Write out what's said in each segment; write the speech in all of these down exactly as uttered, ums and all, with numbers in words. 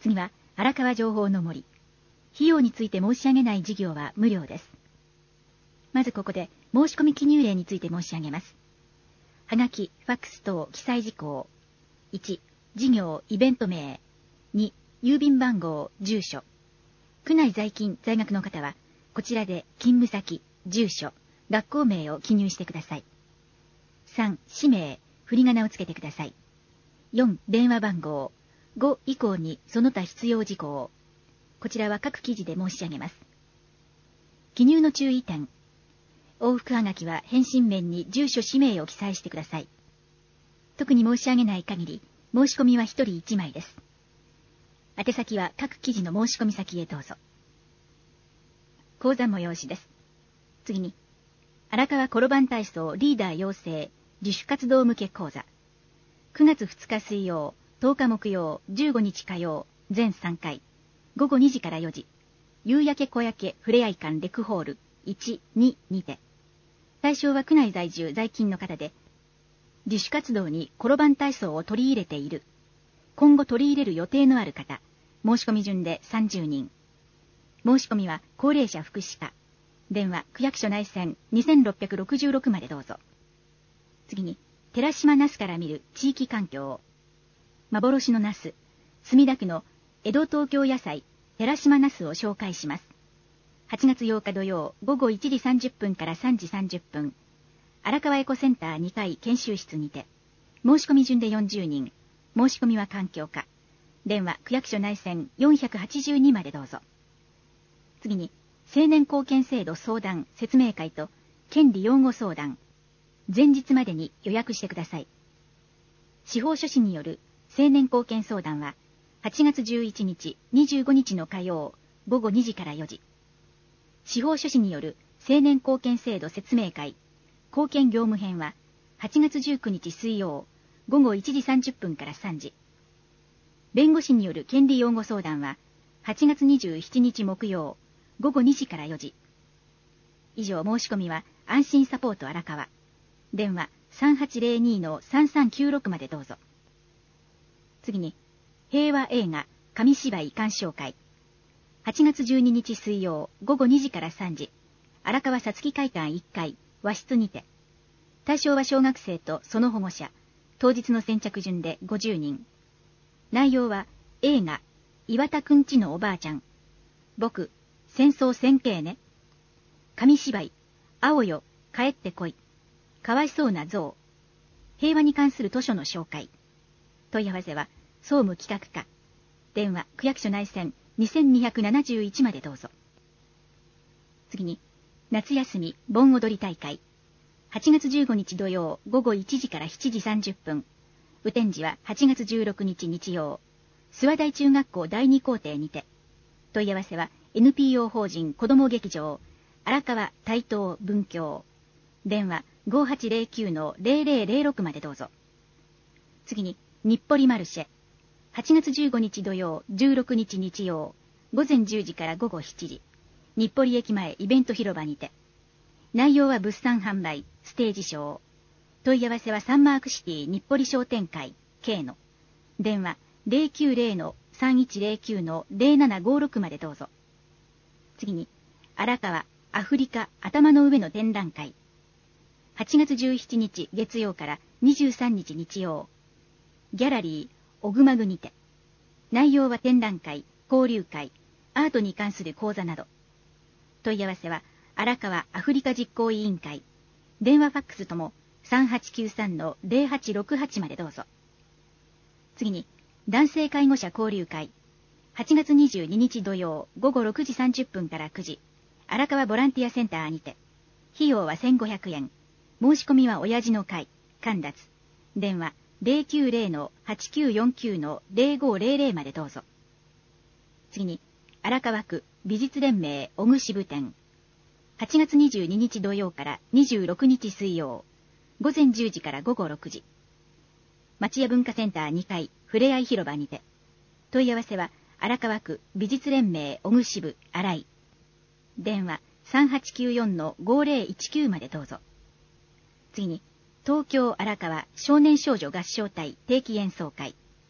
次は荒川情報の森。費用について申し上げない事業は無料です。まずここで申し込み記入例について申し上げます。はがき、ファックス等記載事項。いち、事業、イベント名。に、郵便番号、住所。区内在勤、在学の方は、こちらで勤務先、住所、学校名を記入してください。さん、氏名、振り仮名をつけてください。よん、電話番号。ご以降にその他必要事項。こちらは各記事で申し上げます。記入の注意点。往復はがきは返信面に住所氏名を記載してください。特に申し上げない限り、申し込みはひとりいちまいです。宛先は各記事の申し込み先へどうぞ。講座催しです。次に、荒川ころばん体操リーダー養成自主活動向け講座。くがつふつか水曜、とおか木曜、じゅうごにち火曜、全さんかい、ごごにじからよじ、夕焼け小焼けふれあい館レクホールいち、ににて。対象は区内在住在勤の方で、自主活動にころばん体操を取り入れている、今後取り入れる予定のある方、申し込み順でさんじゅうにん。申し込みは高齢者福祉課、電話区役所内線にせんろっぴゃくろくじゅうろくまでどうぞ。次に、寺島ナスから見る地域環境。幻のナス、墨田区の江戸東京野菜、寺島ナスを紹介します。はちがつようか土曜、午後いちじさんじゅっぷんからさんじさんじゅっぷん、荒川エコセンターにかい研修室にて、申し込み順でよんじゅうにん、申し込みは環境課、電話区役所内線よんひゃくはちじゅうにまでどうぞ。次に、青年貢献制度相談説明会と権利擁護相談、前日までに予約してください。司法書士による青年貢献相談は、はちがつじゅういちにち、にじゅうごにちの火曜、ごごにじからよじ。司法書士による青年貢献制度説明会、貢献業務編は、はちがつじゅうくにち水曜、ごごいちじさんじゅっぷんからさんじ。弁護士による権利擁護相談は、はちがつにじゅうしちにち木曜、ごごにじからよじ。以上申し込みは、安心サポート荒川。電話さんはちぜろにのさんさんきゅうろくまでどうぞ。次に、平和映画紙芝居鑑賞会。はちがつじゅうににち水曜、ごごにじからさんじ、荒川さつき会館いっかい、和室にて。対象は小学生とその保護者、当日の先着順でごじゅうにん。内容は、映画、岩田くんちのおばあちゃん、僕、戦争せんけいね。紙芝居、青よ、帰ってこい。かわいそうな象。平和に関する図書の紹介。問い合わせは、総務企画課。電話、区役所内線にせんにひゃくななじゅういちまでどうぞ。次に、夏休み盆踊り大会。はちがつじゅうごにち土曜、ごごいちじからしちじさんじゅっぷん。雨天時ははちがつじゅうろくにち日曜。諏訪台中学校だいに校庭にて。問い合わせは エヌピーオー 法人子ども劇場、荒川台東文教。電話ごはちぜろきゅうのぜろぜろぜろろくまでどうぞ。次に、日暮里マルシェ。はちがつじゅうごにち土曜、じゅうろくにち日曜、ごぜんじゅうじからごごしちじ。日暮里駅前イベント広場にて。内容は物産販売、ステージショー。問い合わせはサンマークシティ日暮里商店会、K の。電話ぜろきゅうぜろのさんいちぜろきゅうのぜろななごろくまでどうぞ。次に、荒川アフリカ頭の上の展覧会。はちがつじゅうしちにち月曜からにじゅうさんにち日曜。ギャラリー、オグマグにて。内容は展覧会、交流会、アートに関する講座など。問い合わせは、荒川アフリカ実行委員会。電話ファックスともさんはちきゅうさんのぜろはちろくはちまでどうぞ。次に、男性介護者交流会。はちがつにじゅうににち土曜、ごごろくじさんじゅっぷんからくじ。荒川ボランティアセンターにて。費用はせんごひゃくえん。申し込みは親父の会、神立。電話ぜろきゅうぜろのはちきゅうよんきゅうのぜろごぜろぜろまでどうぞ。次に、荒川区美術連盟小具支部店。はちがつにじゅうににち土曜からにじゅうろくにち水曜。ごぜんじゅうじからごごろくじ。町屋文化センターにかいふれあい広場にて。問い合わせは荒川区美術連盟小具支部新井。電話さんはちきゅうよんのごぜろいちきゅうまでどうぞ。次に、東京荒川少年少女合唱隊定期演奏会。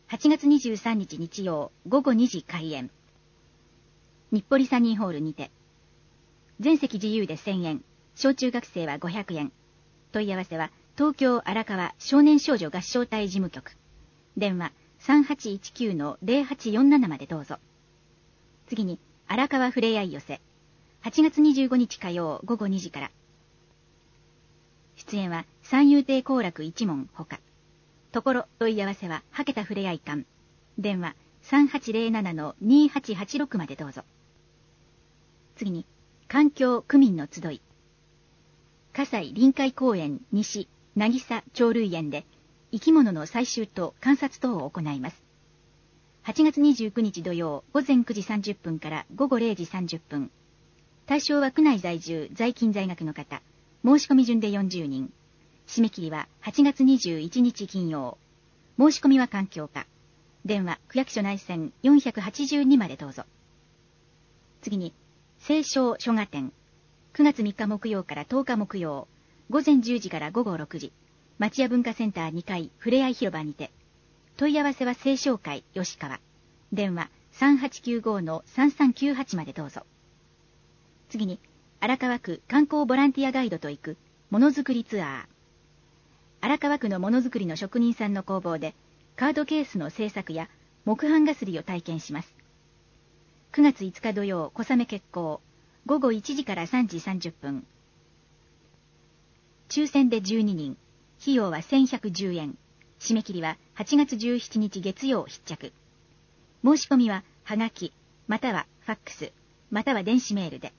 はちがつにじゅうさんにち日曜ごごにじ開演。日暮里サニーホールにて。全席自由でせんえん、小中学生はごひゃくえん。問い合わせは東京荒川少年少女合唱隊事務局。電話 さんはちいちきゅうのゼロはちよんなな までどうぞ。次に荒川ふれあい寄せ。はちがつにじゅうごにち火曜ごごにじから。出演は三遊亭好楽一門ほか。ところ問い合わせははけたふれあい館。電話 さんはちゼロななのにはちはちろく までどうぞ。次に環境区民の集い。葛西臨海公園西渚鳥類園で生き物の採集と観察等を行います。はちがつにじゅうくにち土曜ごぜんくじさんじゅっぷんからごごれいじさんじゅっぷん。対象は区内在住在勤在学の方。申し込み順でよんじゅうにん。締め切りははちがつにじゅういちにち金曜。申し込みは環境課。電話区役所内線よんひゃくはちじゅうにまでどうぞ。次に青少書画展。くがつみっか木曜からとおか木曜。ごぜんじゅうじからごごろくじ。町屋文化センターにかいふれあい広場にて。問い合わせは青少会吉川。電話 さんはちきゅうごのさんさんきゅうはち までどうぞ。次に荒川区観光ボランティアガイドと行くものづくりツアー。荒川区のものづくりの職人さんの工房でカードケースの製作や木版がすりを体験します。くがついつか土曜小雨決行。ごごいちじからさんじさんじゅっぷん。抽選でじゅうににん。費用はせんひゃくじゅうえん。締め切りははちがつじゅうしちにち月曜必着。申し込みははがき、またはファックス、または電子メールで。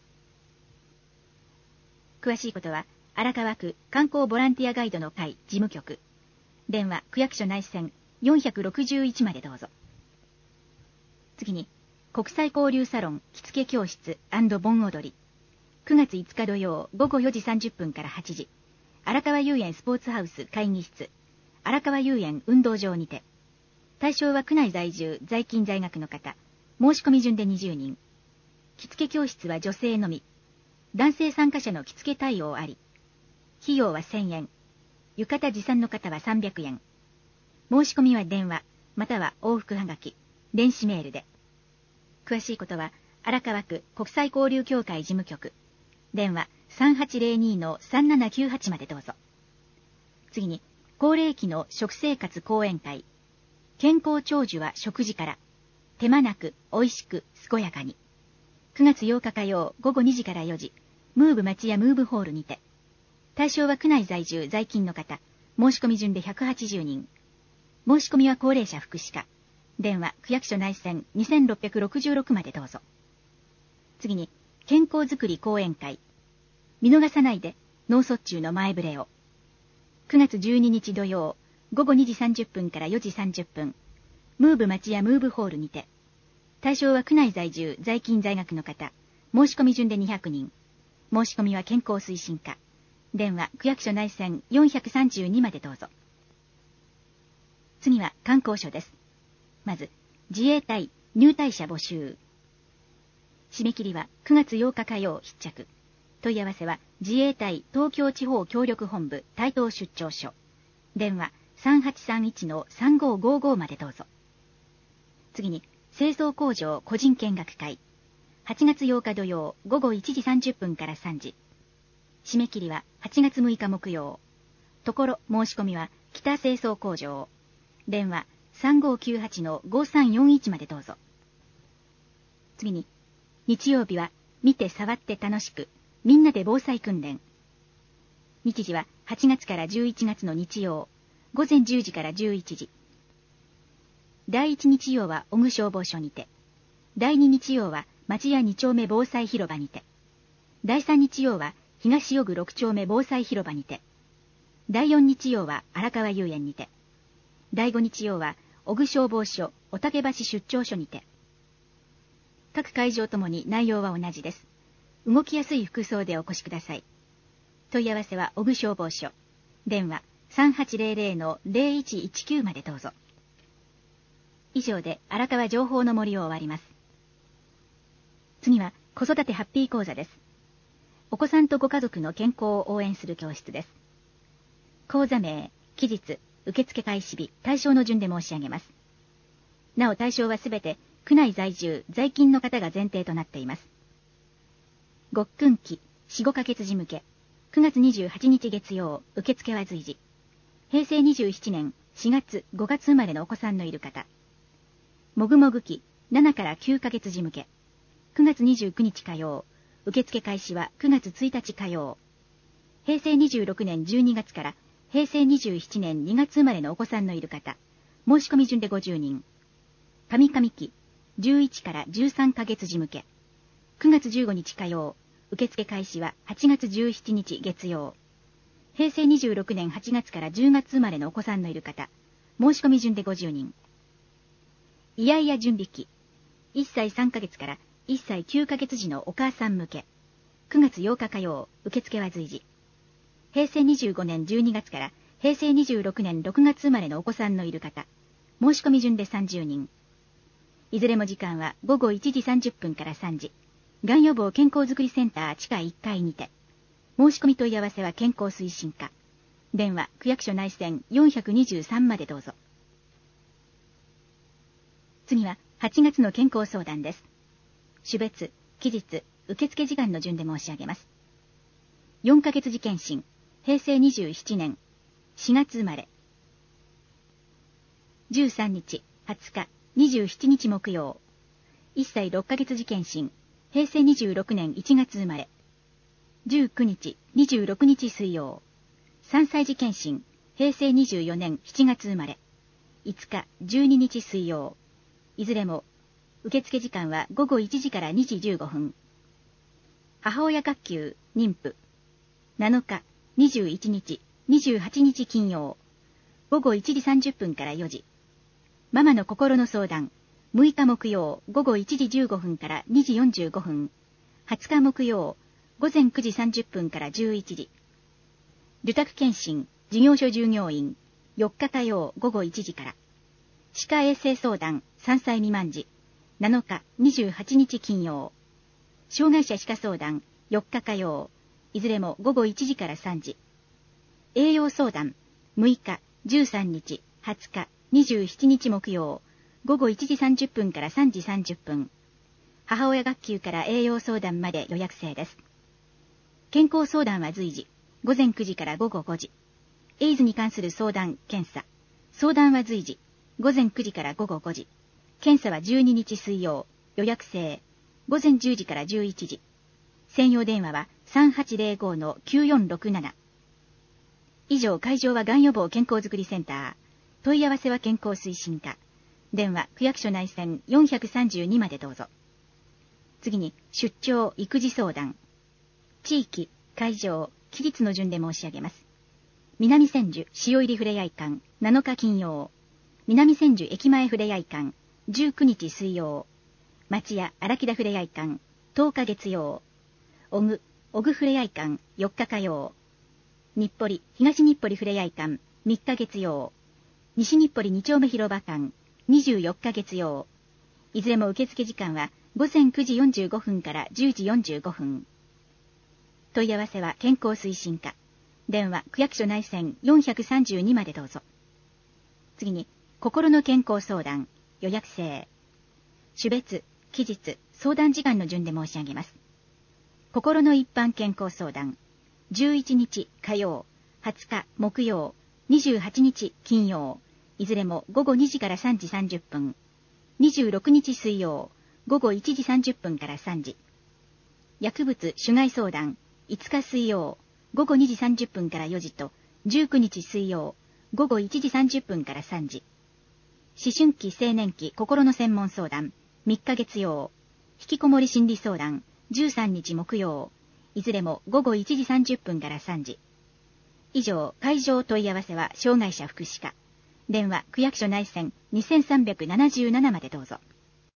詳しいことは荒川区観光ボランティアガイドの会事務局。電話区役所内線よんひゃくろくじゅういちまでどうぞ。次に国際交流サロン着付け教室&盆踊り。くがついつか土曜ごごよじさんじゅっぷんからはちじ。荒川遊園スポーツハウス会議室。荒川遊園運動場にて。対象は区内在住在勤在学の方。申し込み順でにじゅうにん。着付け教室は女性のみ。男性参加者の着付け対応あり。費用はせんえん。浴衣持参の方はさんびゃくえん。申し込みは電話、または往復はがき、電子メールで。詳しいことは荒川区国際交流協会事務局。電話 さんはちゼロにのさんななきゅうはち までどうぞ。次に高齢期の食生活講演会。健康長寿は食事から。手間なく美味しく健やかに。くがつようか火曜ごごにじからよじ。ムーブ町屋ムーブホールにて。対象は区内在住在勤の方。申し込み順でひゃくはちじゅうにん。申し込みは高齢者福祉課。電話区役所内線にせんろっぴゃくろくじゅうろくまでどうぞ。次に健康づくり講演会。見逃さないで脳卒中の前触れを。くがつじゅうににち土曜ごごにじさんじゅっぷんからよじさんじゅっぷん。ムーブ町屋ムーブホールにて。対象は区内在住在勤在学の方。申し込み順でにひゃくにん。申し込みは健康推進課。電話区役所内線よんひゃくさんじゅうにまでどうぞ。次は観光所です。まず自衛隊入隊者募集。締め切りはくがつようか火曜必着。問い合わせは自衛隊東京地方協力本部台東出張所。電話 さんはちさんいちのさんごごご までどうぞ。次に製造工場個人見学会。はちがつようか土曜ごごいちじさんじゅっぷんからさんじ。締め切りははちがつむいか木曜。ところ申し込みは北製造工場。電話 さんごきゅうはちのごさんよんいち までどうぞ。次に日曜日は見て触って楽しくみんなで防災訓練。日時ははちがつからじゅういちがつの日曜ごぜんじゅうじからじゅういちじ。だいいち日曜は小具消防署にて。だいに日曜は町屋に丁目防災広場にて。だいさん日曜は東尾久ろく丁目防災広場にて。だいよん日曜は荒川遊園にて。だいご日曜は小具消防署御嶽橋出張所にて。各会場ともに内容は同じです。動きやすい服装でお越しください。問い合わせは小具消防署。電話 さんはちゼロゼロのゼロいちいちきゅう までどうぞ。以上で荒川情報の森を終わります。次は子育てハッピー講座です。お子さんとご家族の健康を応援する教室です。講座名、期日、受付開始日、対象の順で申し上げます。 なお対象はすべて区内在住、在勤の方が前提となっています。ごっくん期、よん、ごかげつ時向け、くがつにじゅうはちにち月曜、受付は随時。へいせいにじゅうななねんしがつ、ごがつ生まれのお子さんのいる方。もぐもぐ期、ななからきゅうかげつ時向け、くがつにじゅうくにち火曜、受付開始はくがつついたち火曜。へいせいにじゅうろくねんじゅうにがつからへいせいにじゅうななねんにがつ生まれのお子さんのいる方、申し込み順でごじゅうにん。上上期、じゅういちからじゅうさんかげつ時向け、くがつじゅうごにち火曜、受付開始ははちがつじゅうしちにち月曜。へいせいにじゅうろくねんはちがつからじゅうがつ生まれのお子さんのいる方、申し込み順でごじゅうにん。いやいや準備期、いっさいさんかげつからいっさいきゅうかげつ時のお母さん向け、くがつようか火曜、受付は随時。へいせいにじゅうごねんじゅうにがつからへいせいにじゅうろくねんろくがつ生まれのお子さんのいる方、申し込み順でさんじゅうにん。いずれも時間はごごいちじさんじゅっぷんからさんじ。がん予防健康づくりセンター地下いっかいにて。申し込み問い合わせは健康推進課。電話区役所内線よんひゃくにじゅうさんまでどうぞ。次ははちがつの健康相談です。種別、期日、受付時間の順で申し上げます。よんかげつ時検診、へいせいにじゅうななねんしがつ生まれ。じゅうさんにち、はつか、にじゅうしちにち木曜。いっさいろっかげつ時検診、へいせいにじゅうろくねんいちがつ生まれ。じゅうくにち、にじゅうろくにち水曜。さんさい時検診、へいせいにじゅうよねんしちがつ生まれ。いつか、じゅうににち水曜。いずれも、受付時間はごごいちじからにじじゅうごふん。母親学級、妊婦。なのか、にじゅういちにち、にじゅうはちにち金曜。ごごいちじさんじゅっぷんからよじ。ママの心の相談。むいか木曜、ごごいちじじゅうごふんからにじよんじゅうごふん。はつか木曜、ごぜんくじさんじゅっぷんからじゅういちじ。受託検診、事業所従業員。よっか火曜、ごごいちじから。歯科衛生相談、さんさい未満時。なのか、にじゅうはちにち金曜。障害者歯科相談、よっか火曜。いずれもごごいちじからさんじ。栄養相談、むいか、じゅうさんにち、はつか、にじゅうしちにち木曜。ごごいちじさんじゅっぷんからさんじさんじゅっぷん。母親学級から栄養相談まで予約制です。健康相談は随時、ごぜんくじからごごごじ。エイズに関する相談、検査。相談は随時、ごぜんくじからごごごじ。検査はじゅうににち水曜、予約制。ごぜんじゅうじからじゅういちじ。専用電話は さんはちぜろごのきゅうよんろくなな。以上、会場はがん予防健康づくりセンター。問い合わせは健康推進課。電話、区役所内線よんひゃくさんじゅうにまでどうぞ。次に、出張、育児相談。地域、会場、期日の順で申し上げます。南千住塩入りふれあい館、なのか金曜。南千住駅前ふれあい館、じゅうくにち水曜。町屋荒木田ふれあい館、とおか月曜。小具、小具ふれあい館、よっか火曜。日暮里、東日暮里ふれあい館、みっか月曜。西日暮里二丁目広場館、にじゅうよっか月曜。いずれも受付時間はごぜんくじよんじゅうごふんからじゅうじよんじゅうごふん。問い合わせは健康推進課。電話、区役所内線よんひゃくさんじゅうにまでどうぞ。次に、心の健康相談、予約制。種別、期日、相談時間の順で申し上げます。心の一般健康相談、じゅういちにち火曜、はつか木曜、にじゅうはちにち金曜、いずれもごごにじからさんじさんじゅっぷん。にじゅうろくにち水曜、ごごいちじさんじゅっぷんからさんじ。薬物種害相談、いつか水曜、ごごにじさんじゅっぷんからよじと、じゅうくにち水曜、ごごいちじさんじゅっぷんからさんじ。思春期青年期心の専門相談、みっか月曜。引きこもり心理相談、じゅうさんにち木曜。いずれもごごいちじさんじゅっぷんからさんじ。以上、会場問い合わせは障害者福祉課。電話、区役所内線にせんさんびゃくななじゅうななまでどうぞ。